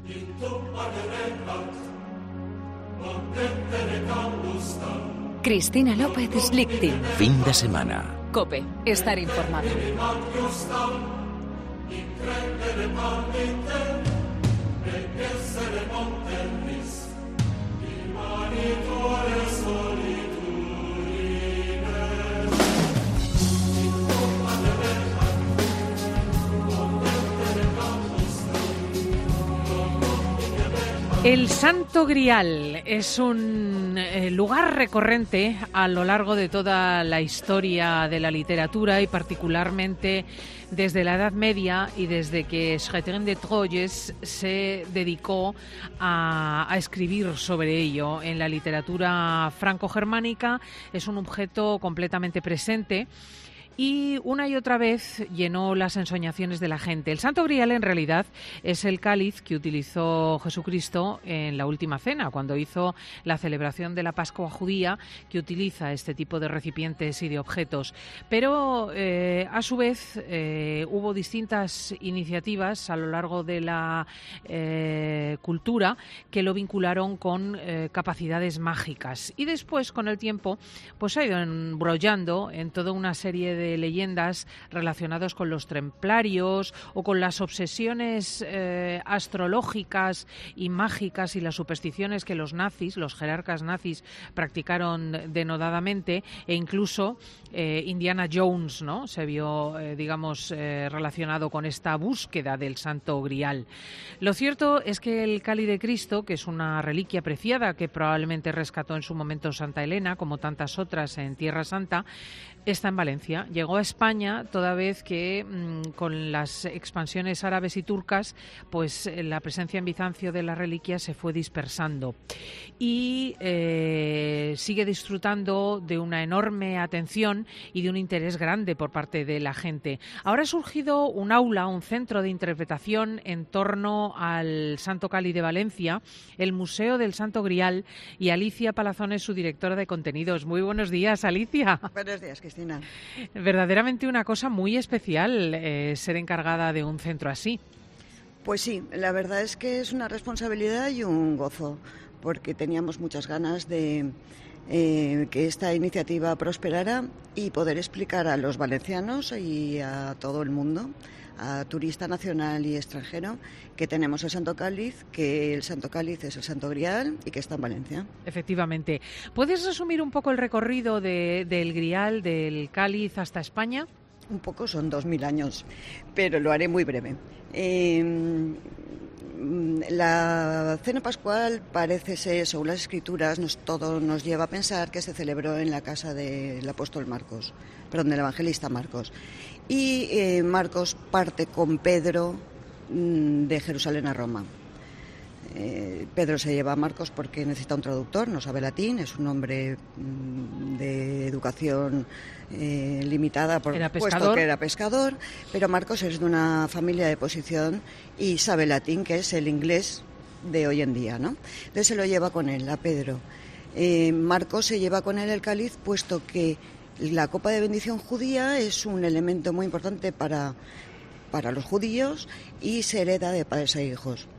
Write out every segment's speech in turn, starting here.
Cristina López Slichting. Fin de semana. COPE. Estar informado. El Santo Grial es un lugar recurrente a lo largo de toda la historia de la literatura y particularmente desde la Edad Media y desde que Chrétien de Troyes se dedicó a escribir sobre ello. En la literatura franco-germánica es un objeto completamente presente y una y otra vez llenó las ensoñaciones de la gente. El Santo Grial, en realidad, es el cáliz que utilizó Jesucristo en la Última Cena, cuando hizo la celebración de la Pascua judía, que utiliza este tipo de recipientes y de objetos. Pero, a su vez, hubo distintas iniciativas a lo largo de la cultura que lo vincularon con capacidades mágicas. Y después, con el tiempo, pues ha ido embrollando en toda una serie de leyendas relacionadas con los templarios o con las obsesiones astrológicas y mágicas y las supersticiones que los nazis, los jerarcas nazis, practicaron denodadamente, e incluso Indiana Jones, ¿no?, se vio, relacionado con esta búsqueda del Santo Grial. Lo cierto es que el cáliz de Cristo, que es una reliquia preciada que probablemente rescató en su momento Santa Elena, como tantas otras en Tierra Santa, está en Valencia. Llegó a España toda vez que con las expansiones árabes y turcas, pues la presencia en Bizancio de la reliquia se fue dispersando y sigue disfrutando de una enorme atención y de un interés grande por parte de la gente. Ahora ha surgido un aula, un centro de interpretación en torno al Santo Cáliz de Valencia, el Museo del Santo Grial, y Alicia Palazón es su directora de contenidos. Muy buenos días, Alicia. Buenos días, Cristina. Verdaderamente una cosa muy especial ser encargada de un centro así. Pues sí, la verdad es que es una responsabilidad y un gozo, porque teníamos muchas ganas de que esta iniciativa prosperara y poder explicar a los valencianos y a todo el mundo, a turista nacional y extranjero, que tenemos el Santo Cáliz, que el Santo Cáliz es el Santo Grial y que está en Valencia. Efectivamente. ¿Puedes resumir un poco el recorrido del Grial, del Cáliz hasta España? Un poco, son 2000 años, pero lo haré muy breve. La cena pascual parece ser, según las escrituras, todo nos lleva a pensar que se celebró en la casa del apóstol Marcos, del evangelista Marcos. Y Marcos parte con Pedro de Jerusalén a Roma. Pedro se lleva a Marcos porque necesita un traductor, no sabe latín, es un hombre de educación limitada, puesto que era pescador, pero Marcos es de una familia de posición y sabe latín, que es el inglés de hoy en día, ¿no? Entonces se lo lleva con él, a Pedro. Marcos se lleva con él el cáliz, puesto que la copa de bendición judía es un elemento muy importante para los judíos y se hereda de padres a hijos.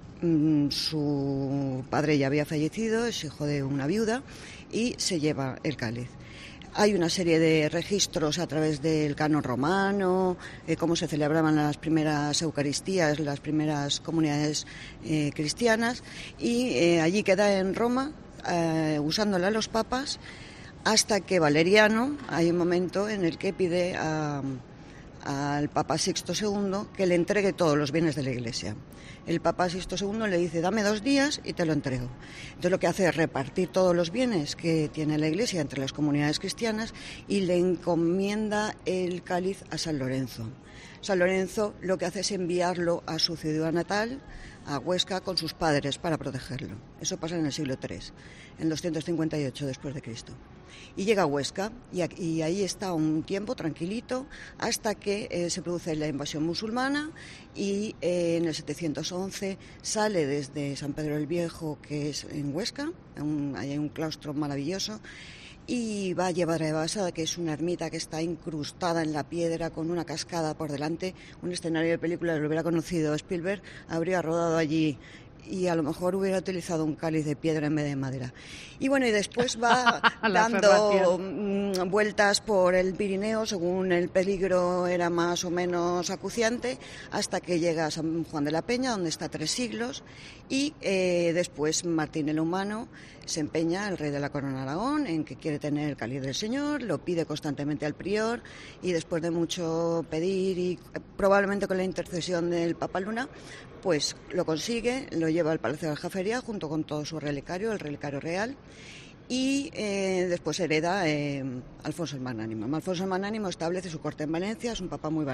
Su padre ya había fallecido, es hijo de una viuda, y se lleva el cáliz. Hay una serie de registros a través del canon romano, cómo se celebraban las primeras Eucaristías, las primeras comunidades cristianas, y allí queda en Roma, usándola los papas, hasta que Valeriano, hay un momento en el que pide al Papa Sixto II que le entregue todos los bienes de la Iglesia. El Papa Sixto II le dice: dame 2 días y te lo entrego. Entonces lo que hace es repartir todos los bienes que tiene la Iglesia entre las comunidades cristianas y le encomienda el cáliz a San Lorenzo. San Lorenzo lo que hace es enviarlo a su ciudad natal, a Huesca, con sus padres para protegerlo. Eso pasa en el siglo III, en 258 después de Cristo. Y llega a Huesca y ahí está un tiempo tranquilito hasta que se produce la invasión musulmana y en el 711 sale desde San Pedro el Viejo, que es en Huesca, hay un claustro maravilloso, y va a llevar a Basada, que es una ermita que está incrustada en la piedra con una cascada por delante, un escenario de película. Lo hubiera conocido Spielberg, habría rodado allí y a lo mejor hubiera utilizado un cáliz de piedra en vez de madera. Y bueno, y después va dando vueltas por el Pirineo según el peligro era más o menos acuciante, hasta que llega a San Juan de la Peña, donde está 3 siglos, y después Martín el Humano se empeña, el rey de la Corona de Aragón, en que quiere tener el cáliz del Señor, lo pide constantemente al prior, y después de mucho pedir y probablemente con la intercesión del Papa Luna, pues lo consigue, lo lleva al Palacio de la Aljafería junto con todo su relicario, el relicario real, y después hereda Alfonso el Magnánimo. Alfonso el Magnánimo establece su corte en Valencia, es un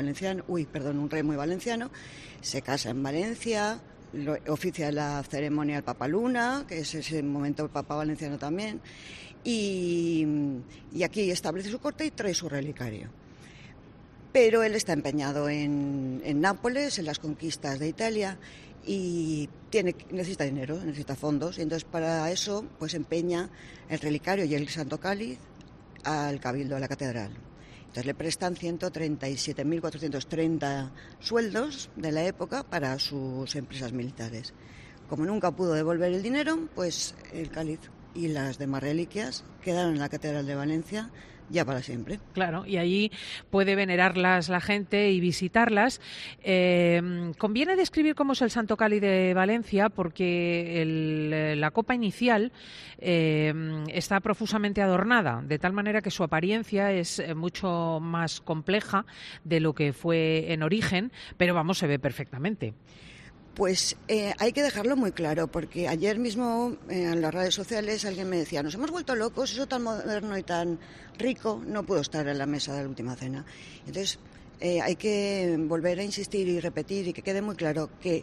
rey muy valenciano, se casa en Valencia, oficia la ceremonia al Papa Luna, que es ese momento el Papa valenciano también, y aquí establece su corte y trae su relicario. Pero él está empeñado en Nápoles, en las conquistas de Italia, y necesita dinero, necesita fondos, y entonces para eso pues empeña el relicario y el Santo Cáliz al Cabildo de la Catedral. Entonces le prestan 137.430 sueldos de la época para sus empresas militares. Como nunca pudo devolver el dinero, pues el cáliz y las demás reliquias quedaron en la Catedral de Valencia ya para siempre. Claro, y allí puede venerarlas la gente y visitarlas. Conviene describir cómo es el Santo Cáliz de Valencia, porque la copa inicial está profusamente adornada, de tal manera que su apariencia es mucho más compleja de lo que fue en origen, pero vamos, se ve perfectamente. Pues hay que dejarlo muy claro, porque ayer mismo en las redes sociales alguien me decía, nos hemos vuelto locos, eso tan moderno y tan rico no pudo estar en la mesa de la última cena. Entonces hay que volver a insistir y repetir y que quede muy claro que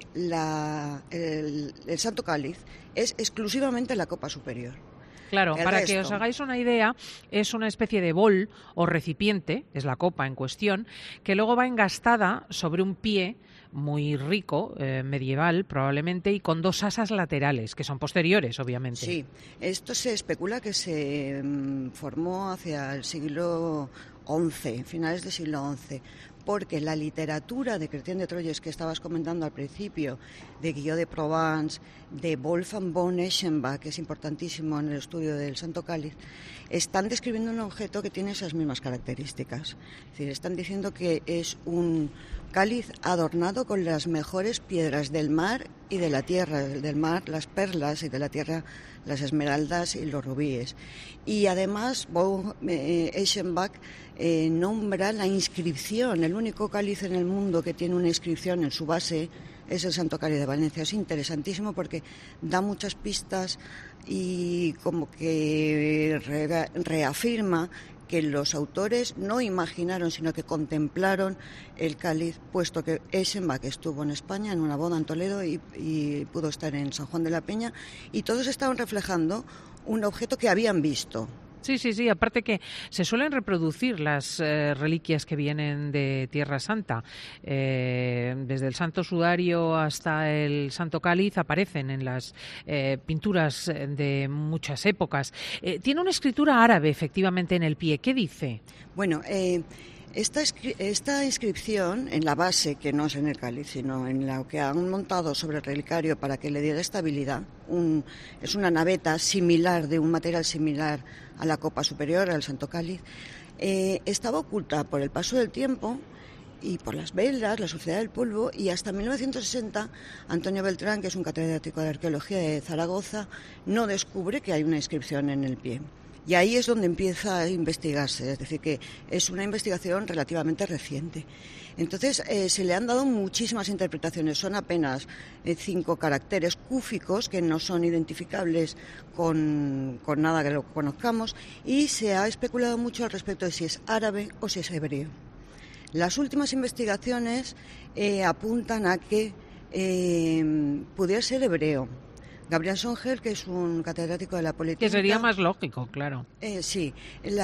el Santo Cáliz es exclusivamente la copa superior. Claro, para que os hagáis una idea, es una especie de bol o recipiente, es la copa en cuestión, que luego va engastada sobre un pie muy rico, medieval probablemente, y con 2 asas laterales, que son posteriores, obviamente. Sí, esto se especula que se formó hacia el siglo XI, finales del siglo XI, porque la literatura de Chrétien de Troyes que estabas comentando al principio, de Guillaume de Provence, de Wolfgang von Eschenbach, que es importantísimo en el estudio del Santo Cáliz, están describiendo un objeto que tiene esas mismas características. Es decir, están diciendo que es un cáliz adornado con las mejores piedras del mar y de la tierra. Del mar, las perlas, y de la tierra, las esmeraldas y los rubíes. Y además, von Eschenbach nombra la inscripción. El único cáliz en el mundo que tiene una inscripción en su base es el Santo Cáliz de Valencia. Es interesantísimo porque da muchas pistas y como que reafirma que los autores no imaginaron, sino que contemplaron el cáliz, puesto que Eschenbach estuvo en España en una boda en Toledo y pudo estar en San Juan de la Peña, y todos estaban reflejando un objeto que habían visto. Sí, aparte que se suelen reproducir las reliquias que vienen de Tierra Santa. Desde el Santo Sudario hasta el Santo Cáliz aparecen en las pinturas de muchas épocas. Tiene una escritura árabe, efectivamente, en el pie. ¿Qué dice? Bueno, esta inscripción en la base, que no es en el cáliz, sino en lo que han montado sobre el relicario para que le diera estabilidad, es una naveta similar, de un material similar a la copa superior, al Santo Cáliz, estaba oculta por el paso del tiempo y por las velas, la suciedad del polvo, y hasta 1960 Antonio Beltrán, que es un catedrático de arqueología de Zaragoza, no descubre que hay una inscripción en el pie. Y ahí es donde empieza a investigarse, es decir, que es una investigación relativamente reciente. Entonces, se le han dado muchísimas interpretaciones, son apenas 5 caracteres cúficos que no son identificables con nada que lo conozcamos, y se ha especulado mucho al respecto de si es árabe o si es hebreo. Las últimas investigaciones apuntan a que pudiera ser hebreo. Gabriel Songel, que es un catedrático de la Politécnica... Que sería más lógico, claro. Sí.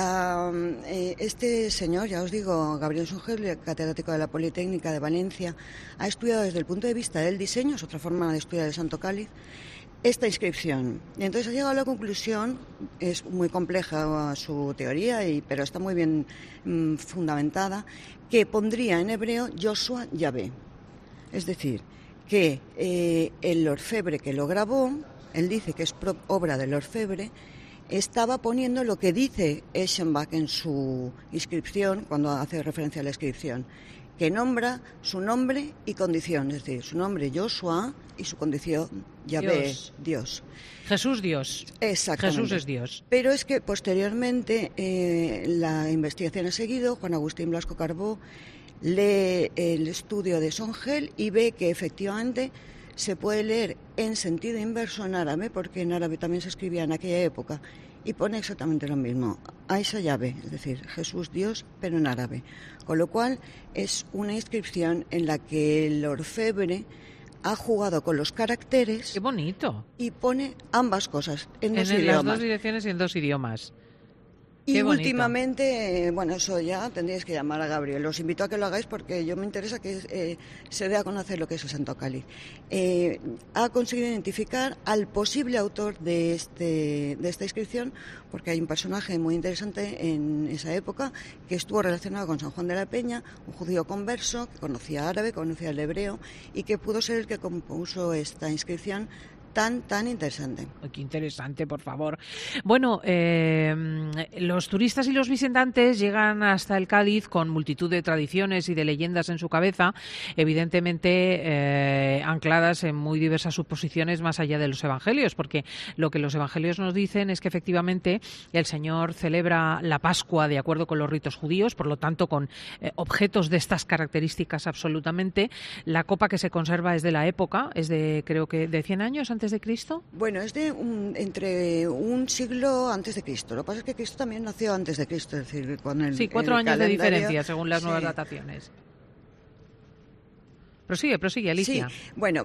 Este señor, ya os digo, Gabriel Songel, catedrático de la Politécnica de Valencia, ha estudiado desde el punto de vista del diseño, es otra forma de estudiar el Santo Cáliz, esta inscripción. Y entonces ha llegado a la conclusión, es muy compleja su teoría, pero está muy bien fundamentada, que pondría en hebreo Joshua Yahvé. Es decir, que el orfebre que lo grabó, él dice que es obra del orfebre, estaba poniendo lo que dice Eschenbach en su inscripción, cuando hace referencia a la inscripción, que nombra su nombre y condición, es decir, su nombre Joshua y su condición Yahvé, Dios. Jesús Dios. Exactamente. Jesús es Dios. Pero es que posteriormente la investigación ha seguido, Juan Agustín Blasco Carbó lee el estudio de Songel y ve que efectivamente se puede leer en sentido inverso en árabe, porque en árabe también se escribía en aquella época, y pone exactamente lo mismo, Aisha Yahvé, es decir, Jesús Dios, pero en árabe. Con lo cual es una inscripción en la que el orfebre ha jugado con los caracteres. ¡Qué bonito! Y pone ambas cosas en dos idiomas. En las dos direcciones y en dos idiomas. Y últimamente, bueno, eso ya tendríais que llamar a Gabriel. Os invito a que lo hagáis porque yo me interesa que se dé a conocer lo que es el Santo Cáliz. Ha conseguido identificar al posible autor de esta inscripción, porque hay un personaje muy interesante en esa época que estuvo relacionado con San Juan de la Peña, un judío converso que conocía árabe, conocía el hebreo y que pudo ser el que compuso esta inscripción tan interesante. Qué interesante, por favor. Bueno, los turistas y los visitantes llegan hasta el Cáliz con multitud de tradiciones y de leyendas en su cabeza, evidentemente ancladas en muy diversas suposiciones más allá de los evangelios, porque lo que los evangelios nos dicen es que efectivamente el Señor celebra la Pascua de acuerdo con los ritos judíos, por lo tanto con objetos de estas características absolutamente. La copa que se conserva es de la época, es de creo que de 100 años antes de Cristo. Bueno, es de entre un siglo antes de Cristo. Lo que pasa es que Cristo también nació antes de Cristo, es decir, con el 4 años calendario, de diferencia según las nuevas dataciones. Prosigue, Alicia. Sí, bueno,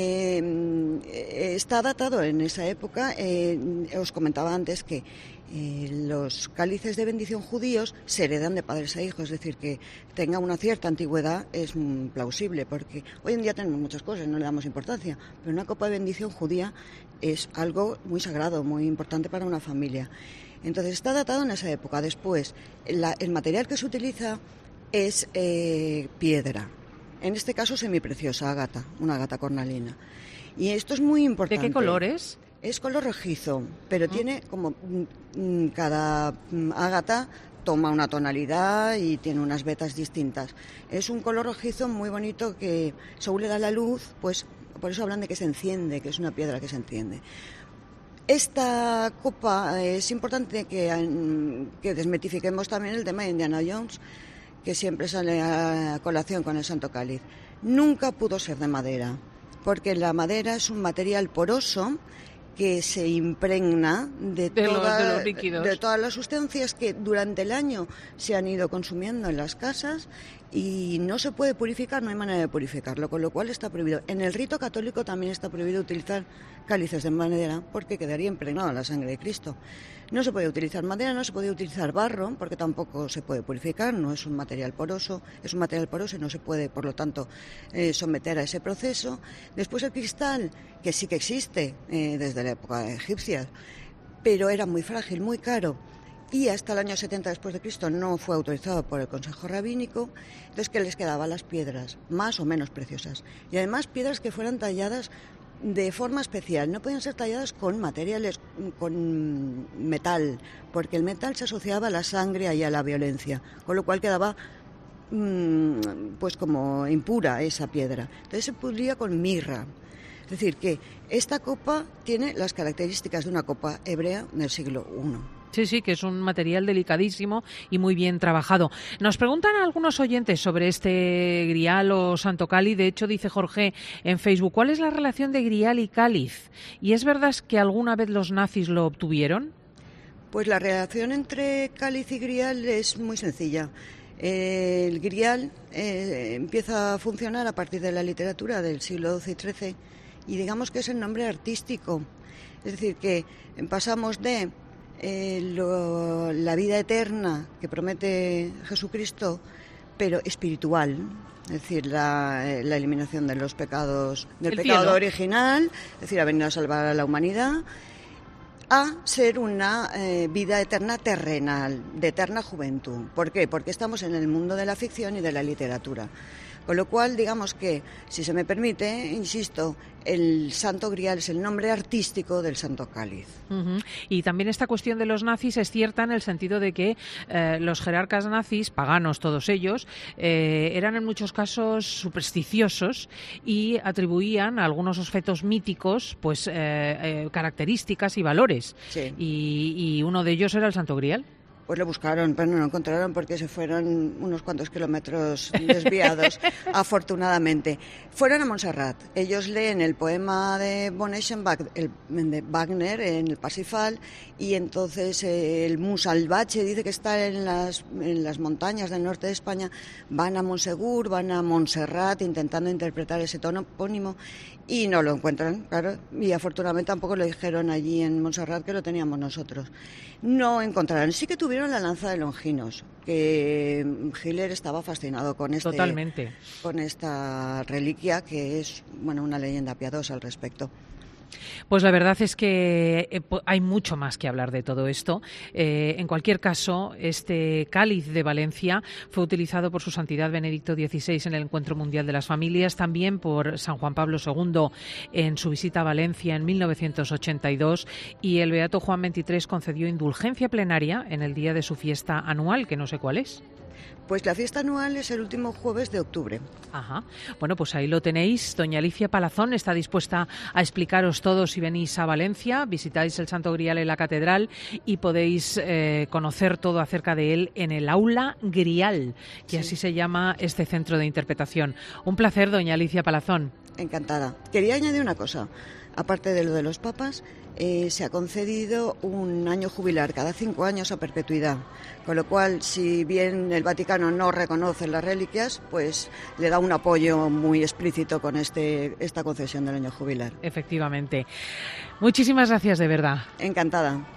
está datado en esa época. Os comentaba antes que los cálices de bendición judíos se heredan de padres a hijos, es decir, que tenga una cierta antigüedad es plausible, porque hoy en día tenemos muchas cosas, no le damos importancia, pero una copa de bendición judía es algo muy sagrado, muy importante para una familia. Entonces está datado en esa época. Después, el material que se utiliza es piedra. En este caso semipreciosa, ágata, una ágata cornalina. Y esto es muy importante. ¿De qué color es? Es color rojizo, pero tiene como cada ágata toma una tonalidad y tiene unas vetas distintas. Es un color rojizo muy bonito que según le da la luz, pues por eso hablan de que se enciende, que es una piedra que se enciende. Esta copa es importante que desmitifiquemos también el tema de Indiana Jones, que siempre sale a colación con el Santo Cáliz. Nunca pudo ser de madera, porque la madera es un material poroso que se impregna de los líquidos, de todas las sustancias que durante el año se han ido consumiendo en las casas y no se puede purificar, no hay manera de purificarlo, con lo cual está prohibido. En el rito católico también está prohibido utilizar cálices de madera porque quedaría impregnada la sangre de Cristo. No se puede utilizar madera, no se puede utilizar barro porque tampoco se puede purificar, no es un material poroso, es un material poroso y no se puede, por lo tanto, someter a ese proceso. Después el cristal, que sí que existe desde la época egipcia, pero era muy frágil, muy caro. Y hasta el año 70 después de Cristo no fue autorizado por el Consejo Rabínico, entonces que les quedaban las piedras más o menos preciosas. Y además piedras que fueran talladas de forma especial, no podían ser talladas con materiales, con metal, porque el metal se asociaba a la sangre y a la violencia, con lo cual quedaba pues como impura esa piedra. Entonces se pudría con mirra. Es decir, que esta copa tiene las características de una copa hebrea del siglo I. Sí, que es un material delicadísimo y muy bien trabajado. Nos preguntan algunos oyentes sobre este grial o santo cáliz. De hecho, dice Jorge en Facebook, ¿cuál es la relación de grial y cáliz? ¿Y es verdad que alguna vez los nazis lo obtuvieron? Pues la relación entre cáliz y grial es muy sencilla. El grial empieza a funcionar a partir de la literatura del siglo XII y XIII y digamos que es el nombre artístico. Es decir, que pasamos de la vida eterna que promete Jesucristo, pero espiritual, es decir, la eliminación de los pecados, del El pecado cielo. original, es decir, ha venido a salvar a la humanidad, a ser una vida eterna terrenal, de eterna juventud. ¿Por qué? Porque estamos en el mundo de la ficción y de la literatura. Con lo cual, digamos que, si se me permite, insisto, el Santo Grial es el nombre artístico del Santo Cáliz. Uh-huh. Y también esta cuestión de los nazis es cierta en el sentido de que los jerarcas nazis, paganos todos ellos, eran en muchos casos supersticiosos y atribuían a algunos objetos míticos pues características y valores. Sí. Y uno de ellos era el Santo Grial. Pues lo buscaron, pero no lo encontraron porque se fueron unos cuantos kilómetros desviados, afortunadamente. Fueron a Montserrat. Ellos leen el poema de von Eschenbach, de Wagner, en el Parsifal, y entonces el Musalvache dice que está en las montañas del norte de España. Van a Montsegur, van a Montserrat, intentando interpretar ese topónimo, y no lo encuentran, claro. Y afortunadamente tampoco lo dijeron allí en Montserrat, que lo teníamos nosotros. No encontraron. Sí que tuvieron la lanza de Longinos, que Hitler estaba fascinado con Totalmente. con esta reliquia, que es una leyenda piadosa al respecto. Pues la verdad es que hay mucho más que hablar de todo esto. En cualquier caso, este cáliz de Valencia fue utilizado por su santidad Benedicto XVI en el Encuentro Mundial de las Familias, también por San Juan Pablo II en su visita a Valencia en 1982, y el Beato Juan XXIII concedió indulgencia plenaria en el día de su fiesta anual, que no sé cuál es. Pues la fiesta anual es el último jueves de octubre. Ajá. Bueno, pues ahí lo tenéis. Doña Alicia Palazón está dispuesta a explicaros todo si venís a Valencia, visitáis el Santo Grial en la Catedral y podéis conocer todo acerca de él en el Aula Grial, que así se llama este centro de interpretación. Un placer, doña Alicia Palazón. Encantada. Quería añadir una cosa. Aparte de lo de los papas, se ha concedido un año jubilar cada 5 años a perpetuidad, con lo cual, si bien el Vaticano no reconoce las reliquias, pues le da un apoyo muy explícito con esta concesión del año jubilar. Efectivamente. Muchísimas gracias, de verdad. Encantada.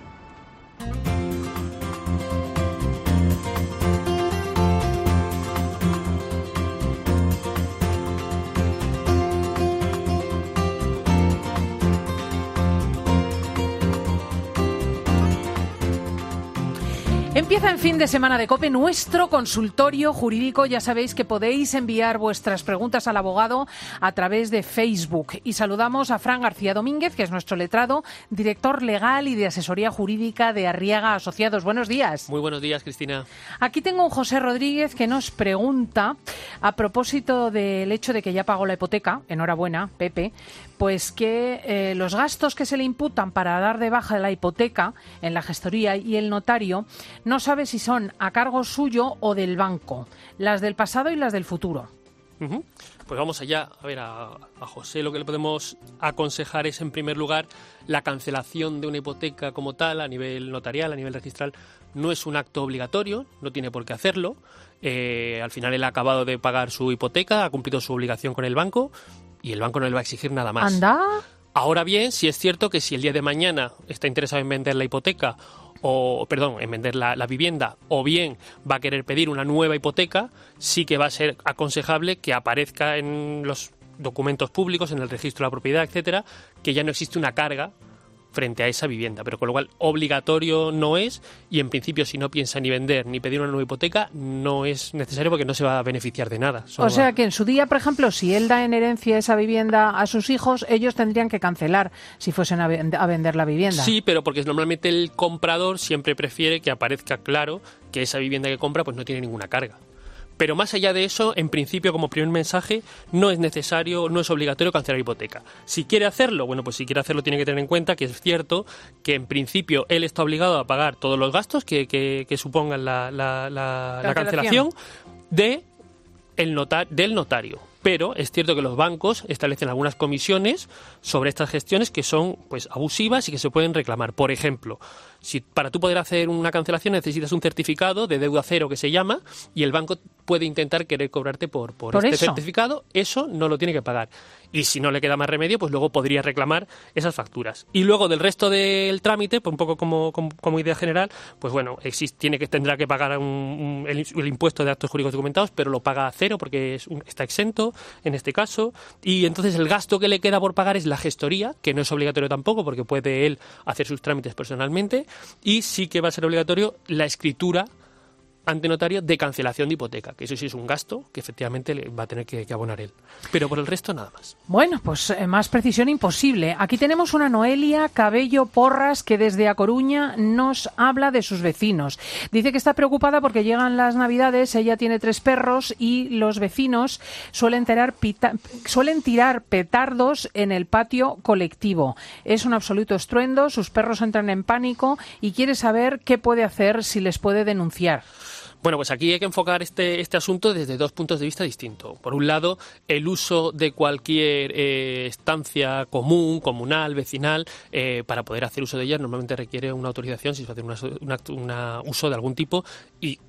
Empieza el fin de semana de COPE, nuestro consultorio jurídico. Ya sabéis que podéis enviar vuestras preguntas al abogado a través de Facebook. Y saludamos a Fran García Domínguez, que es nuestro letrado, director legal y de asesoría jurídica de Arriaga Asociados. Buenos días. Muy buenos días, Cristina. Aquí tengo un José Rodríguez que nos pregunta, a propósito del hecho de que ya pagó la hipoteca, enhorabuena, Pepe, pues que los gastos que se le imputan para dar de baja la hipoteca en la gestoría y el notario no sabe si son a cargo suyo o del banco, las del pasado y las del futuro. Uh-huh. Pues vamos allá. A ver, a José lo que le podemos aconsejar es, en primer lugar, la cancelación de una hipoteca como tal, a nivel notarial, a nivel registral. No es un acto obligatorio, no tiene por qué hacerlo. Al final él ha acabado de pagar su hipoteca, ha cumplido su obligación con el banco y el banco no le va a exigir nada más. ¿Anda? Ahora bien, sí es cierto que si el día de mañana está interesado en vender la hipoteca, en vender la vivienda, o bien va a querer pedir una nueva hipoteca, sí que va a ser aconsejable que aparezca en los documentos públicos, en el registro de la propiedad, etcétera, que ya no existe una carga frente a esa vivienda, pero con lo cual obligatorio no es, y en principio si no piensa ni vender ni pedir una nueva hipoteca no es necesario porque no se va a beneficiar de nada. O sea que en su día, por ejemplo, si él da en herencia esa vivienda a sus hijos, ellos tendrían que cancelar si fuesen a vender la vivienda. Sí, pero porque normalmente el comprador siempre prefiere que aparezca claro que esa vivienda que compra pues no tiene ninguna carga. Pero más allá de eso, en principio, como primer mensaje, no es necesario, no es obligatorio cancelar hipoteca. Si quiere hacerlo, pues si quiere hacerlo tiene que tener en cuenta que es cierto que en principio él está obligado a pagar todos los gastos que supongan la cancelación del notario. Pero es cierto que los bancos establecen algunas comisiones sobre estas gestiones que son pues abusivas y que se pueden reclamar. Por ejemplo, Si para tú poder hacer una cancelación necesitas un certificado de deuda cero que se llama, y el banco puede intentar querer cobrarte por este certificado, eso no lo tiene que pagar. Y si no le queda más remedio, pues luego podría reclamar esas facturas. Y luego del resto del trámite, pues un poco como idea general, pues bueno, tendrá que pagar el impuesto de actos jurídicos documentados, pero lo paga a cero porque está exento en este caso. Y entonces el gasto que le queda por pagar es la gestoría, que no es obligatorio tampoco porque puede él hacer sus trámites personalmente, y sí que va a ser obligatorio la escritura ante notario de cancelación de hipoteca, que eso sí es un gasto que efectivamente le va a tener que abonar él. Pero por el resto nada más. Bueno, pues más precisión imposible. Aquí tenemos una Noelia Cabello Porras que desde A Coruña nos habla de sus vecinos. Dice que está preocupada porque llegan las Navidades, ella tiene 3 perros y los vecinos suelen tirar petardos en el patio colectivo. Es un absoluto estruendo, sus perros entran en pánico y quiere saber qué puede hacer, si les puede denunciar. Bueno, pues aquí hay que enfocar este asunto desde 2 puntos de vista distintos. Por un lado, el uso de cualquier estancia comunal, vecinal, para poder hacer uso de ella normalmente requiere una autorización si se va a hacer un uso de algún tipo, y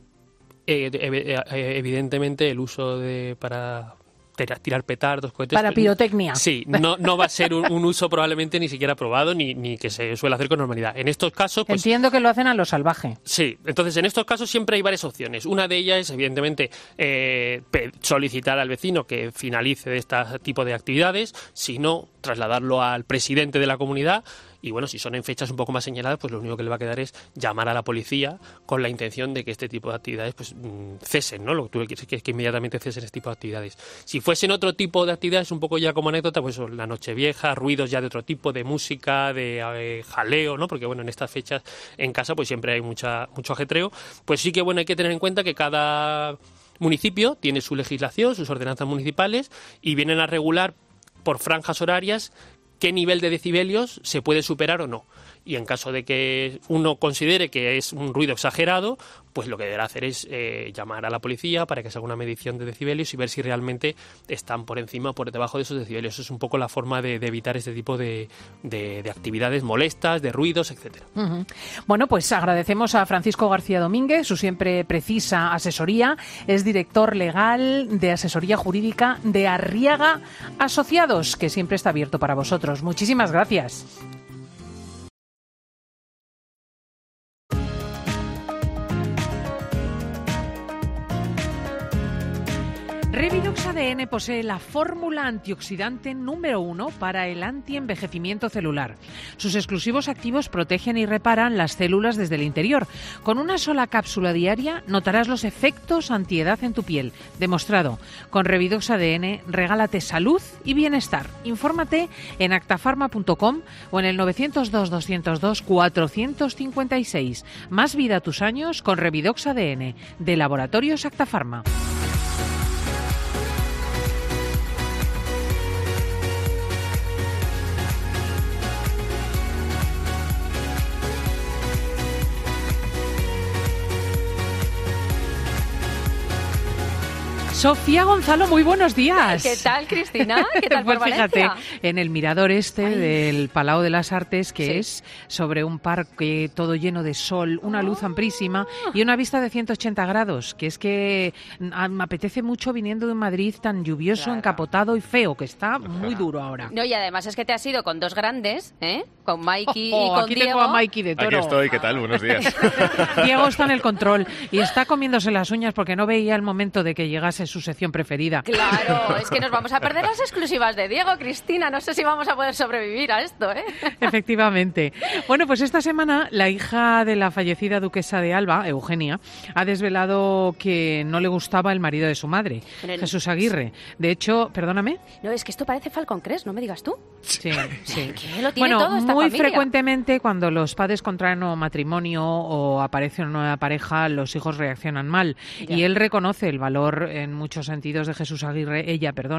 evidentemente el uso para tirar petardos, cohetes... Para pirotecnia. Sí, no va a ser un uso probablemente ni siquiera aprobado ni que se suele hacer con normalidad. En estos casos... Pues, entiendo que lo hacen a lo salvaje. Sí, entonces en estos casos siempre hay varias opciones. Una de ellas es, evidentemente, solicitar al vecino que finalice este tipo de actividades, si no, trasladarlo al presidente de la comunidad. Y bueno, si son en fechas un poco más señaladas, pues lo único que le va a quedar es llamar a la policía con la intención de que este tipo de actividades pues cesen, ¿no? Lo que tú quieres es que inmediatamente cesen este tipo de actividades. Si fuesen otro tipo de actividades, un poco ya como anécdota, pues la Nochevieja, ruidos ya de otro tipo, de música, de jaleo, ¿no? Porque bueno, en estas fechas en casa pues siempre hay mucho ajetreo. Pues sí que bueno, hay que tener en cuenta que cada municipio tiene su legislación, sus ordenanzas municipales, y vienen a regular por franjas horarias qué nivel de decibelios se puede superar o no. Y en caso de que uno considere que es un ruido exagerado, pues lo que deberá hacer es llamar a la policía para que se haga una medición de decibelios y ver si realmente están por encima o por debajo de esos decibelios. Eso es un poco la forma de evitar este tipo de actividades molestas, de ruidos, etcétera. Uh-huh. Bueno, pues agradecemos a Francisco García Domínguez su siempre precisa asesoría. Es director legal de asesoría jurídica de Arriaga Asociados, que siempre está abierto para vosotros. Muchísimas gracias. Revidox ADN posee la fórmula antioxidante número 1 para el antienvejecimiento celular. Sus exclusivos activos protegen y reparan las células desde el interior. Con una sola cápsula diaria notarás los efectos antiedad en tu piel. Demostrado. Con Revidox ADN regálate salud y bienestar. Infórmate en actafarma.com o en el 902-202-456. Más vida a tus años con Revidox ADN de Laboratorios Actafarma. Sofía Gonzalo, muy buenos días. ¿Qué tal, Cristina? ¿Qué tal por Pues fíjate, Valencia? en el mirador del Palau de las Artes, que Sí. es sobre un parque todo lleno de sol, una luz amplísima y una vista de 180 grados, que es que me apetece mucho viniendo de Madrid tan lluvioso, Claro. encapotado y feo, que está muy duro ahora. No, y además es que te has ido con 2 grandes, ¿eh? Con Mikey y con aquí Diego. tengo a Mikey de Toro. Aquí estoy, ¿qué tal? Buenos días. Diego está en el control y está comiéndose las uñas porque no veía el momento de que llegase su sección preferida. Claro, es que nos vamos a perder las exclusivas de Diego, Cristina. No sé si vamos a poder sobrevivir a esto, ¿eh? Efectivamente. Bueno, pues esta semana la hija de la fallecida duquesa de Alba, Eugenia, ha desvelado que no le gustaba el marido de su madre, Pero Jesús Aguirre. De o perdóname. No, es que esto parece Falcon Crest, no me digas tú. Sí, sí. ¿Qué lo tiene Bueno, todo esta muy familia? frecuentemente cuando los padres contraen un matrimonio o aparece una nueva pareja, los hijos reaccionan mal. Ya. Y él reconoce el valor en muchos sentidos de Jesús Aguirre,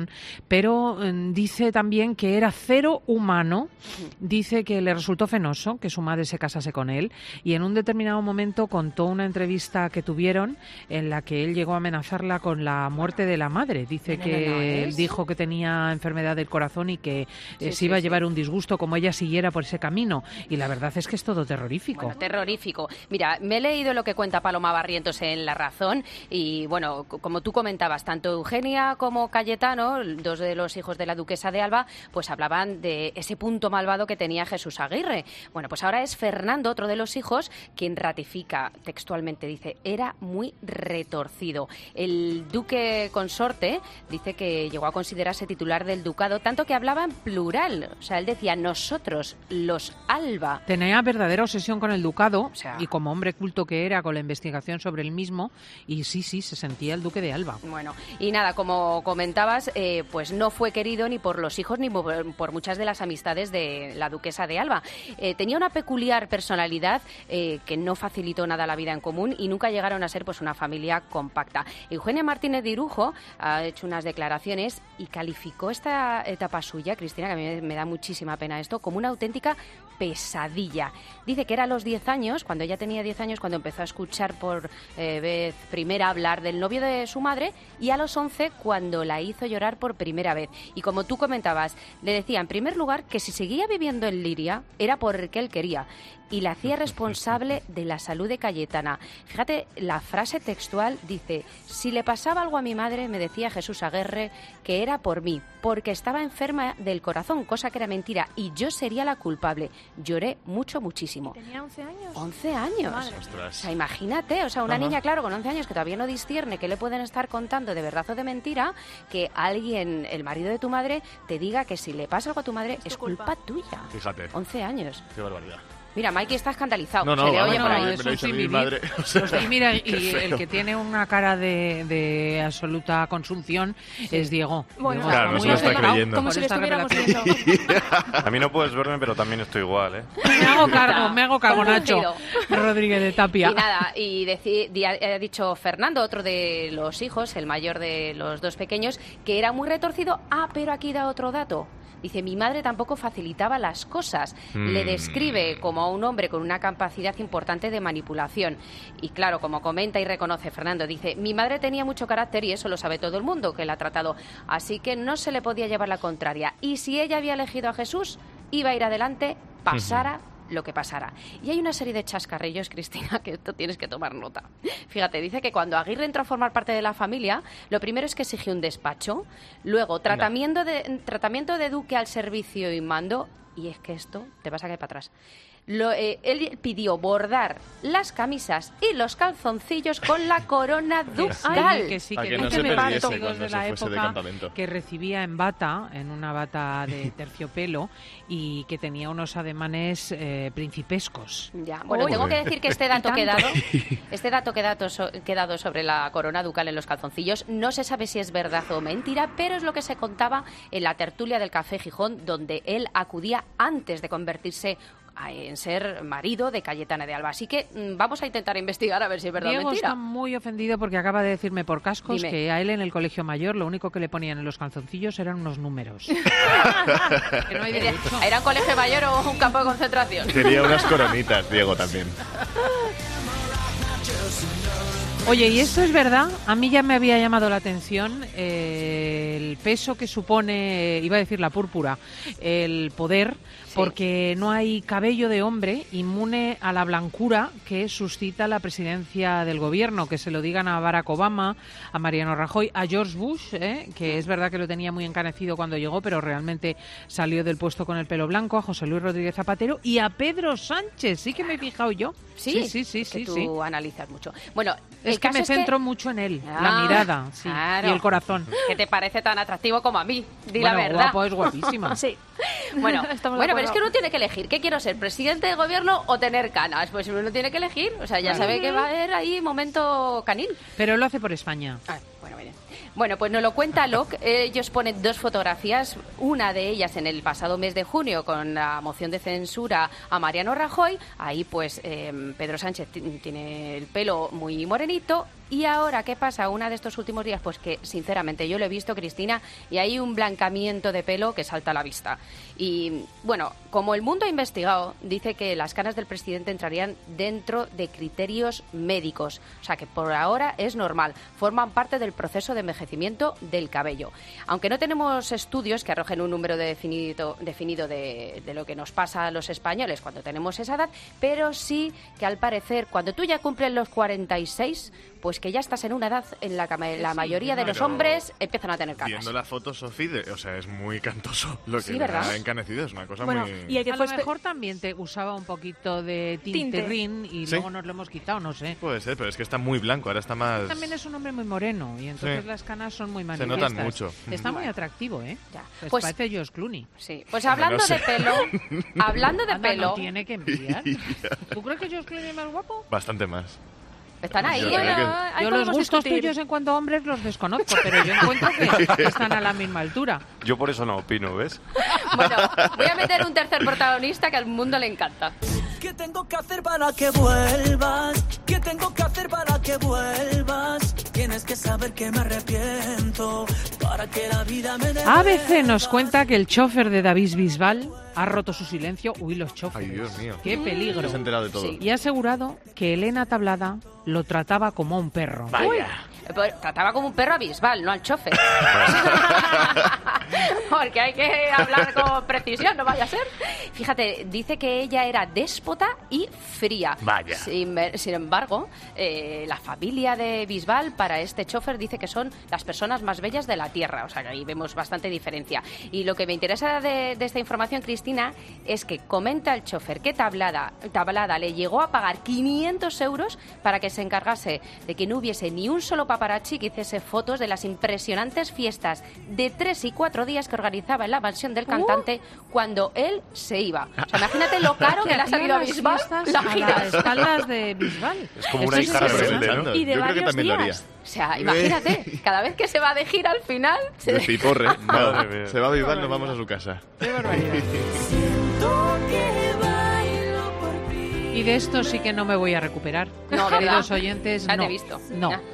pero dice también que era cero humano, dice que le resultó penoso que su madre se casase con él, y en un determinado momento contó una entrevista que tuvieron en la que él llegó a amenazarla con la muerte de la madre. Dice que él dijo que tenía enfermedad del corazón y que se iba a llevar un disgusto como ella siguiera por ese camino, y la verdad es que es todo terrorífico. Bueno, terrorífico. Mira, me he leído lo que cuenta Paloma Barrientos en La Razón y, bueno, como tú comentabas, tanto Eugenia como Cayetano, dos de los hijos de la duquesa de Alba, pues hablaban de ese punto malvado que tenía Jesús Aguirre. Bueno, pues ahora es Fernando, otro de los hijos, quien ratifica textualmente, dice, era muy retorcido. El duque consorte dice que llegó a considerarse titular del ducado, tanto que hablaba en plural. O sea, él decía, nosotros, los Alba. Tenía verdadera obsesión con el ducado, O sea, y como hombre culto que era, con la investigación sobre el mismo, y sí, se sentía el duque de Alba. Bueno, y nada, como comentabas, pues no fue querido ni por los hijos ni por muchas de las amistades de la duquesa de Alba. Tenía una peculiar personalidad que no facilitó nada la vida en común y nunca llegaron a ser pues una familia compacta. Eugenia Martínez de Irujo ha hecho unas declaraciones y calificó esta etapa suya, Cristina, que a mí me da muchísima pena esto, como una auténtica pesadilla. Dice que era a los 10 años, cuando ella tenía 10 años, cuando empezó a escuchar por vez primera hablar del novio de su madre, y a los 11 cuando la hizo llorar por primera vez. Y como tú comentabas, le decía en primer lugar que si seguía viviendo en Liria era porque él quería, y la hacía responsable de la salud de Cayetana. Fíjate, la frase textual dice, si le pasaba algo a mi madre, me decía Jesús Aguirre que era por mí, porque estaba enferma del corazón, cosa que era mentira, y yo sería la culpable. Lloré muchísimo. ¿Tenía 11 años? 11 años. Madre. O sea, imagínate, o sea, una niña, claro, con 11 años que todavía no discierne qué le pueden estar contando de verdad o de mentira, que alguien, el marido de tu madre, te diga que si le pasa algo a tu madre es culpa tuya. Fíjate. 11 años. Qué barbaridad. Mira, Mikey está escandalizado. No, Se le oye vamos, por ahí. me lo dice mi madre. O sea, Y mira, y qué feo. el que tiene una cara de absoluta consunción es Diego. Bueno, Diego claro, está no se muy lo está acelerado creyendo. Como por si le esta estuviéramos revelación. viendo. A mí no puedes verme, pero también estoy igual, ¿eh? Me hago cargo, Nacho. Confundido. Rodríguez de Tapia. Y nada, y ha dicho Fernando, otro de los hijos, el mayor de los dos pequeños, que era muy retorcido. Pero aquí da otro dato. Dice, mi madre tampoco facilitaba las cosas. Le describe como a un hombre con una capacidad importante de manipulación. Y claro, como comenta y reconoce Fernando, dice, mi madre tenía mucho carácter y eso lo sabe todo el mundo que la ha tratado. Así que no se le podía llevar la contraria. Y si ella había elegido a Jesús, iba a ir adelante, pasara lo que pasara. Y hay una serie de chascarrillos, Cristina, que esto tienes que tomar nota. Fíjate, dice que cuando Aguirre entró a formar parte de la familia, lo primero es que exigió un despacho, luego tratamiento de duque al servicio y mando, y es que esto te vas a caer para atrás. Él pidió bordar las camisas y los calzoncillos con la corona ducal. Ay, que sí, A que que no que se me perdiese parto cuando de se la fuese de época campamento. que recibía en una bata de terciopelo y que tenía unos ademanes principescos. Ya, bueno, tengo que decir que este dato que he dado sobre la corona ducal en los calzoncillos no se sabe si es verdad o mentira, pero es lo que se contaba en la tertulia del Café Gijón, donde él acudía antes de convertirse en ser marido de Cayetana de Alba. Así que vamos a intentar investigar a ver si es verdad Diego o mentira. está muy ofendido porque acaba de decirme por cascos Dime. que a él en el colegio mayor lo único que le ponían en los calzoncillos eran unos números. Que no hay derecho. ¿Era un colegio mayor o un campo de concentración? Tenía unas coronitas, Diego, también. Oye, ¿y esto es verdad? A mí ya me había llamado la atención el peso que supone, iba a decir la púrpura, el poder, porque no hay cabello de hombre inmune a la blancura que suscita la presidencia del gobierno. Que se lo digan a Barack Obama, a Mariano Rajoy, a George Bush, que es verdad que lo tenía muy encanecido cuando llegó, pero realmente salió del puesto con el pelo blanco, a José Luis Rodríguez Zapatero y a Pedro Sánchez. Sí que me he fijado yo. Sí, sí. tú analizas mucho. Bueno, Es que me centro mucho en él, la mirada claro. y el corazón. ¿Qué te parece tan atractivo como a mí? Di Bueno, la verdad. guapo, es guapísima. Sí. Bueno, Estamos de pero es acuerdo. que uno tiene que elegir. ¿Qué quiero ser? ¿Presidente de gobierno o tener canas? Pues uno tiene que elegir. O sea, ya Claro. sabe que va a haber ahí momento canil. Pero lo hace por España. Bueno, miren. Bueno, pues nos lo cuenta Locke. Ellos ponen dos fotografías, una de ellas en el pasado mes de junio con la moción de censura a Mariano Rajoy. Ahí pues Pedro Sánchez tiene el pelo muy morenito Y ahora, ¿qué pasa? Una de estos últimos días, pues que sinceramente yo lo he visto, Cristina, y hay un blancamiento de pelo que salta a la vista. Y bueno, como el mundo ha investigado, dice que las canas del presidente entrarían dentro de criterios médicos. O sea que por ahora es normal, forman parte del proceso de envejecimiento del cabello. Aunque no tenemos estudios que arrojen un número definido de lo que nos pasa a los españoles cuando tenemos esa edad, pero sí que al parecer cuando tú ya cumples los 46, pues que ya estás en una edad en la que la mayoría de los hombres empiezan a tener canas. Viendo la foto, Sofi, o sea, es muy cantoso lo que Sí, le ¿verdad? ha encanecido, es una cosa Bueno, muy... y el que A fue lo mejor también te usaba un poquito de Tinte. tinterrín y ¿Sí? luego nos lo hemos quitado, no sé. Puede ser, pero es que está muy blanco, ahora está más... También es un hombre muy moreno y entonces Sí. las canas son muy Se manifiestas. notan mucho. Está muy atractivo, ¿eh? Ya. Pues Pues- parece George Clooney. Sí, pues hablando no sé. de pelo, hablando de Anda, pelo, no tiene que envidiar. ¿Tú crees que George Clooney es más guapo? Bastante más. están ahí. Yo ¿eh? creo que- Ahí Yo los podemos gustos discutir. tuyos en cuanto a hombres los desconozco, pero yo encuentro que están a la misma altura. Yo por eso no opino, ¿ves? Bueno, voy a meter un tercer protagonista que al mundo le encanta. ¿Qué tengo que hacer para que vuelvas? ¿Qué tengo que hacer para que vuelvas? Tienes que saber que me arrepiento para que la vida me dé. ABC nos cuenta que el chofer de David Bisbal ha roto su silencio. Uy, los choferes. Ay, Dios mío. Qué peligro. Se ha enterado de todo. Sí. Y ha asegurado que Elena Tablada lo trataba como a un perro. Pues, trataba como un perro a Bisbal, no al chofer. Porque hay que hablar con precisión, no vaya a ser. Fíjate, dice que ella era déspota y fría. Vaya. Sin embargo, la familia de Bisbal para este chofer dice que son las personas más bellas de la tierra. O sea que ahí vemos bastante diferencia. Y lo que me interesa de esta información, Cristina, es que comenta el chofer que Tablada le llegó a pagar 500 euros para que se encargase de que no hubiese ni un solo paparazzi que hiciese fotos de las impresionantes fiestas de 3 y 4 días que organizaba en la mansión del cantante cuando él se iba. O sea, imagínate lo caro que le ha salido a Bisbal la a gira. las espaldas de Bisbal. Es como una Esto hija es rebelde, impresionante. ¿no? Y de Yo creo que varios también lo haría. días. O sea, imagínate, cada vez que se va de gira al final... De piporre. Madre mía. Se va a Bisbal, nos vamos a su casa. Qué barbaridad. Siento que bailo por ti. Y de esto sí que no me voy a recuperar. No, queridos ¿verdad? oyentes, Ya te no. he visto. No. Ya.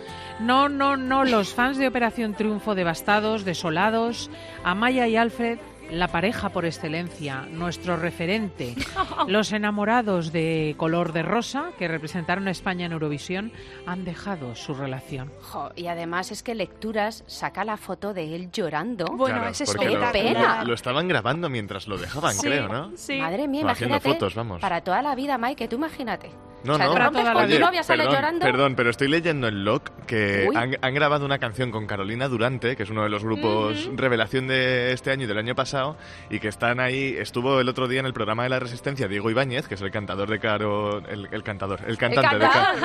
No, los fans de Operación Triunfo devastados, desolados, Amaya y Alfred, la pareja por excelencia, nuestro referente, los enamorados de color de rosa que representaron a España en Eurovisión, han dejado su relación. Jo, y además es que Lecturas saca la foto de él llorando. Bueno, Claro, es porque espectacular. espectacular. ¡Qué pena! Lo estaban grabando mientras lo dejaban, Sí, creo, ¿no? Sí. Madre mía, Va haciendo imagínate. fotos, vamos. Para toda la vida, Mike, tú imagínate. No, o sea, no. te rompes Para con toda tu la novia, sale llorando. Perdón, pero estoy leyendo en Log que Uy. han grabado una canción con Carolina Durante, que es uno de los grupos revelación de este año y del año pasado, y que están ahí. Estuvo el otro día en el programa de La Resistencia Diego Ibáñez, que es el cantador de el cantador, el cantante,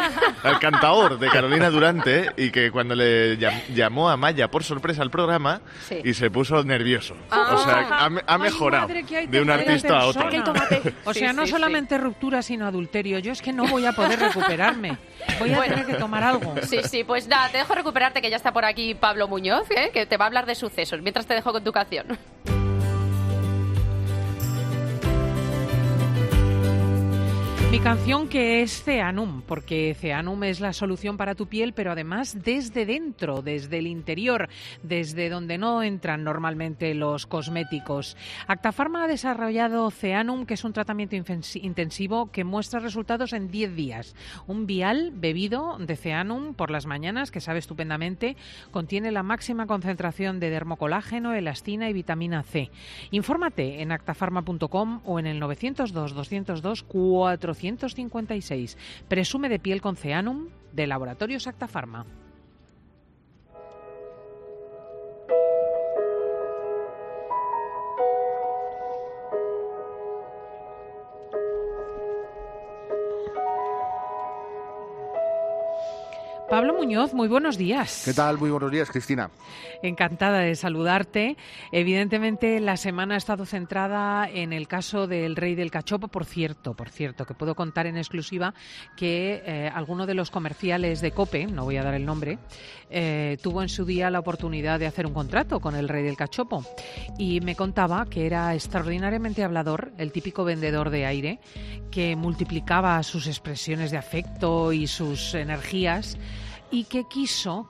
el cantador de Carolina Durante, y que cuando le llamó a Maya por sorpresa al programa Sí. y se puso nervioso. Ah. O sea, ha mejorado madre, que hay de un tercera artista a otro. persona. El tomate. O Sí, sea, no sí, solamente ruptura, sino adulterio. Yo es que no voy a poder recuperarme. Voy a Bueno. tener que tomar algo. Sí, pues nada, te dejo recuperarte que ya está por aquí Pablo Muñoz, que te va a hablar de sucesos, mientras te dejo con tu canción. Mi canción que es Ceanum, porque Ceanum es la solución para tu piel, pero además desde dentro, desde el interior, desde donde no entran normalmente los cosméticos. Actafarma ha desarrollado Ceanum, que es un tratamiento intensivo que muestra resultados en 10 días. Un vial bebido de Ceanum por las mañanas, que sabe estupendamente, contiene la máxima concentración de dermocolágeno, elastina y vitamina C. Infórmate en actafarma.com o en el 902-202-456. Presume de piel con Ceanum de Laboratorios Actafarma. Pablo Muñoz, muy buenos días. ¿Qué tal? Muy buenos días, Cristina. Encantada de saludarte. Evidentemente, la semana ha estado centrada en el caso del rey del cachopo. Por cierto, que puedo contar en exclusiva que alguno de los comerciales de COPE, no voy a dar el nombre, tuvo en su día la oportunidad de hacer un contrato con el rey del cachopo. Y me contaba que era extraordinariamente hablador, el típico vendedor de aire, que multiplicaba sus expresiones de afecto y sus energías y que quiso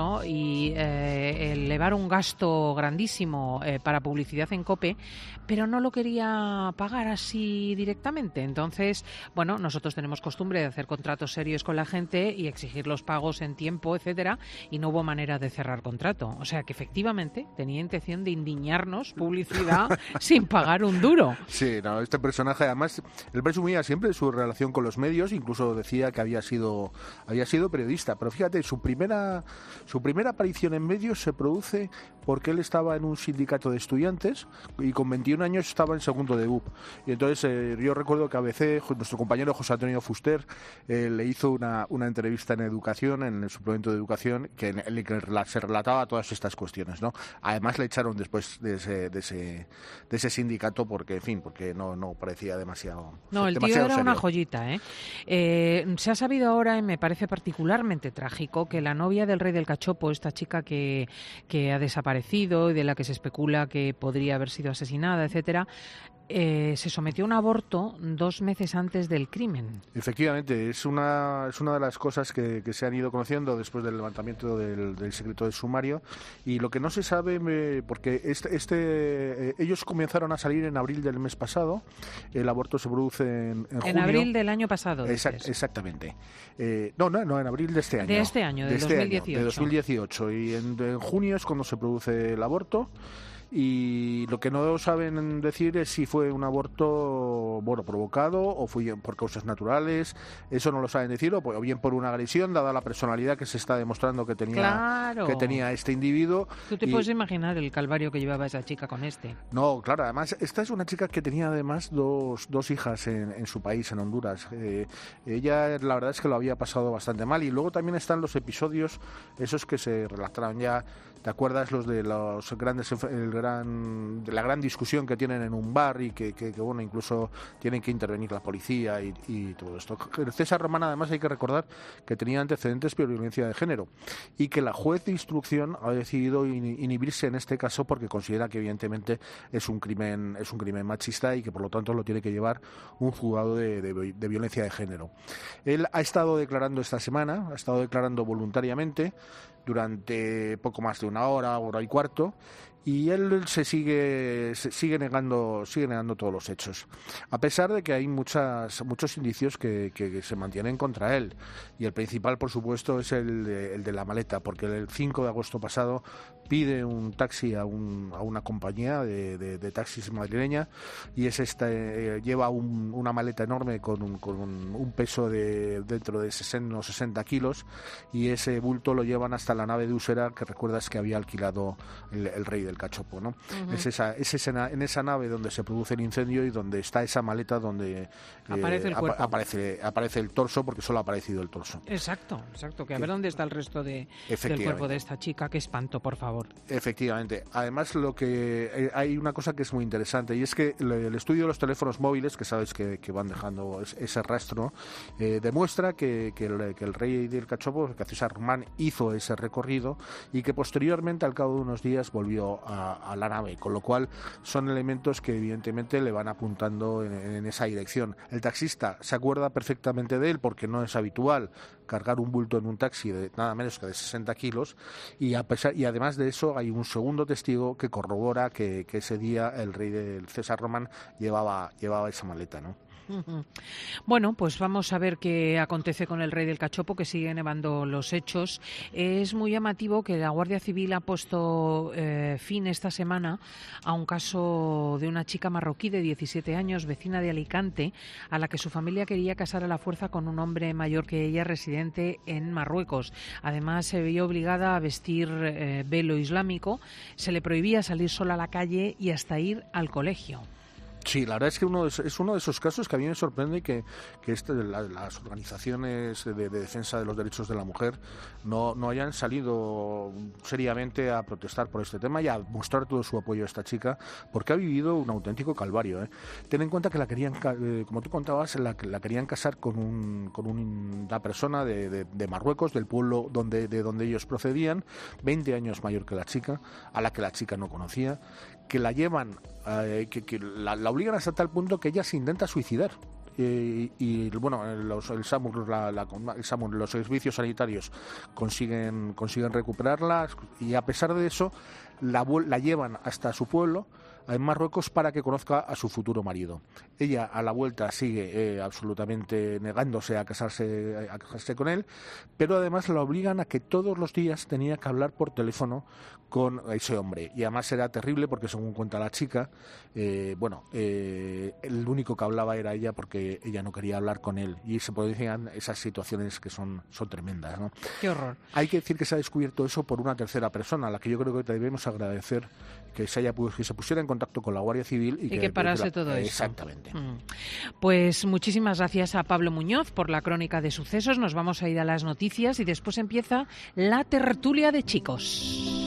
elevar un gasto grandísimo para publicidad en COPE, pero no lo quería pagar así directamente. Entonces, bueno, nosotros tenemos costumbre de hacer contratos serios con la gente y exigir los pagos en tiempo, etcétera, y no hubo manera de cerrar contrato. O sea que efectivamente tenía intención de indignarnos publicidad sin pagar un duro. Sí, no, este personaje además, él presumía siempre de su relación con los medios, incluso decía que había sido periodista, pero fíjate, su primera aparición en medios se produce porque él estaba en un sindicato de estudiantes y con 21 años estaba en segundo de UP. Y entonces yo recuerdo que a veces nuestro compañero José Antonio Fuster le hizo una entrevista en Educación, en el suplemento de Educación, en el que se relataba todas estas cuestiones, ¿no? Además le echaron después de ese sindicato porque, en fin, porque no parecía demasiado. No, el tío era serio. Una joyita, ¿eh? Se ha sabido ahora, y me parece particularmente trágico, que la novia del rey del cachopo, esta chica que ha desaparecido y de la que se especula que podría haber sido asesinada, etcétera, se sometió a un aborto 2 meses antes del crimen. Efectivamente, es una de las cosas que se han ido conociendo después del levantamiento del secreto del sumario, y lo que no se sabe, porque ellos comenzaron a salir en abril del mes pasado, el aborto se produce en junio. En abril del año pasado. Exactamente. No, en abril de este año. De este año, de 2018. De 2018, y en junio es cuando se produce el aborto. Y lo que no saben decir es si fue un aborto provocado o fue por causas naturales. Eso no lo saben decir, o bien por una agresión, dada la personalidad que se está demostrando que tenía este individuo. ¿Tú te puedes imaginar el calvario que llevaba esa chica con este? No, claro, además esta es una chica que tenía además dos hijas en su país, en Honduras. Ella la verdad es que lo había pasado bastante mal, y luego también están los episodios esos que se relataron ya. ¿Te acuerdas de la gran discusión que tienen en un bar y que incluso tienen que intervenir la policía y todo esto? César Román, además, hay que recordar que tenía antecedentes por violencia de género y que la juez de instrucción ha decidido inhibirse en este caso porque considera que evidentemente es un crimen machista y que por lo tanto lo tiene que llevar un juzgado de violencia de género. Él ha estado declarando esta semana, ha estado declarando voluntariamente durante poco más de una hora y cuarto, y él sigue negando todos los hechos, a pesar de que hay muchos indicios que se mantienen contra él, y el principal, por supuesto, es el de la maleta, porque el 5 de agosto pasado pide un taxi a una compañía de taxis madrileña, y lleva una maleta enorme con un peso dentro de 60 kilos, y ese bulto lo llevan hasta la nave de Usera, que recuerdas que había alquilado el rey del cachopo, ¿no? Uh-huh. Es en esa nave donde se produce el incendio y donde está esa maleta donde aparece el cuerpo. Aparece el torso, porque solo ha aparecido el torso. Exacto, que a ver dónde está el resto del cuerpo de esta chica. Qué espanto, por favor. Efectivamente. Además, hay una cosa que es muy interesante, y es que el estudio de los teléfonos móviles, que sabes que van dejando ese rastro, demuestra que el rey del cachopo, que César Román, hizo ese recorrido y que posteriormente, al cabo de unos días, volvió a la nave, con lo cual son elementos que evidentemente le van apuntando en esa dirección. El taxista se acuerda perfectamente de él, porque no es habitual cargar un bulto en un taxi de nada menos que de 60 kilos, y además de eso hay un segundo testigo que corrobora que ese día el rey del César Román llevaba esa maleta, ¿no? Bueno, pues vamos a ver qué acontece con el rey del cachopo, que sigue nevando los hechos. Es muy llamativo que la Guardia Civil ha puesto fin esta semana a un caso de una chica marroquí de 17 años, vecina de Alicante, a la que su familia quería casar a la fuerza con un hombre mayor que ella, residente en Marruecos. Además, se veía obligada a vestir velo islámico, se le prohibía salir sola a la calle y hasta ir al colegio. Sí, la verdad es que es uno de esos casos que a mí me sorprende que las organizaciones de defensa de los derechos de la mujer no hayan salido seriamente a protestar por este tema y a mostrar todo su apoyo a esta chica, porque ha vivido un auténtico calvario, ¿eh? Ten en cuenta que la querían, como tú contabas, la querían casar con una persona de Marruecos, del pueblo de donde ellos procedían, 20 años mayor que la chica, a la que la chica no conocía, que la llevan, que la obligan hasta tal punto que ella se intenta suicidar. el SAMUR, los servicios sanitarios consiguen recuperarla, y a pesar de eso la llevan hasta su pueblo en Marruecos para que conozca a su futuro marido. Ella a la vuelta sigue absolutamente negándose a casarse con él, pero además la obligan a que todos los días tenía que hablar por teléfono con ese hombre, y además era terrible porque, según cuenta la chica, el único que hablaba era ella, porque ella no quería hablar con él, y se producían esas situaciones que son tremendas, ¿no? Qué horror. Hay que decir que se ha descubierto eso por una tercera persona, a la que yo creo que debemos agradecer que se pusiera en contacto con la Guardia Civil y que parase todo eso. Exactamente. Pues muchísimas gracias a Pablo Muñoz por la crónica de sucesos. Nos vamos a ir a las noticias y después empieza la tertulia de chicos.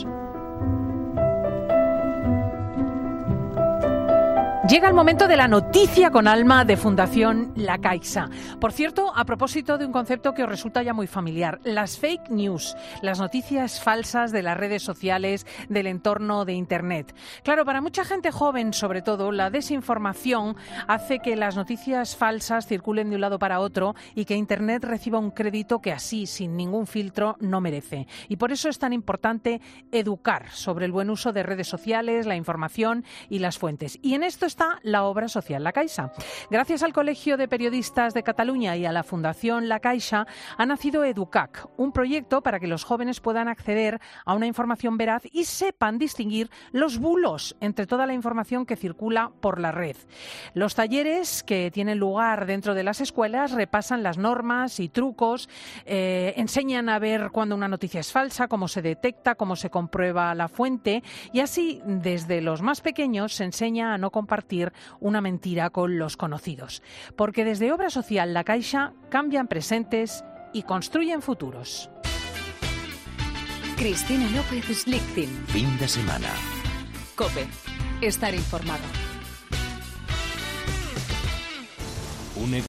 Llega el momento de la noticia con alma de Fundación La Caixa. Por cierto, a propósito de un concepto que os resulta ya muy familiar, las fake news, las noticias falsas de las redes sociales, del entorno de Internet. Claro, para mucha gente joven, sobre todo, la desinformación hace que las noticias falsas circulen de un lado para otro y que Internet reciba un crédito que así, sin ningún filtro, no merece. Y por eso es tan importante educar sobre el buen uso de redes sociales, la información y las fuentes. Y en esto está la obra social La Caixa. Gracias al Colegio de Periodistas de Cataluña y a la Fundación La Caixa ha nacido EduCac, un proyecto para que los jóvenes puedan acceder a una información veraz y sepan distinguir los bulos entre toda la información que circula por la red. Los talleres que tienen lugar dentro de las escuelas repasan las normas y trucos, enseñan a ver cuando una noticia es falsa, cómo se detecta, cómo se comprueba la fuente, y así desde los más pequeños se enseña a no compartir una mentira con los conocidos. Porque desde Obra Social La Caixa cambian presentes y construyen futuros. Cristina López Slichting. Fin de semana. COPE. Estar informado.